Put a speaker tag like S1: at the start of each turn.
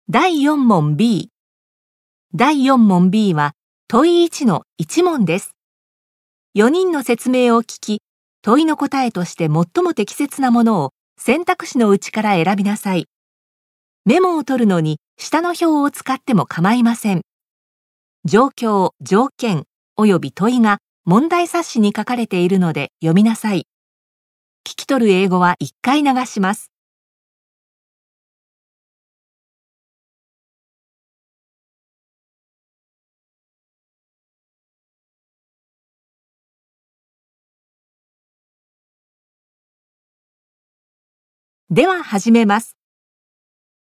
S1: 第4問 B。第4問 B は問い1の1問です。4人の説明を聞き、問いの答えとして最も適切なものを選択肢のうちから選びなさい。メモを取るのに下の表を使っても構いません。状況、条件および問いが問題冊子に書かれているので読みなさい。聞き取る英語は1回流します。では始めます。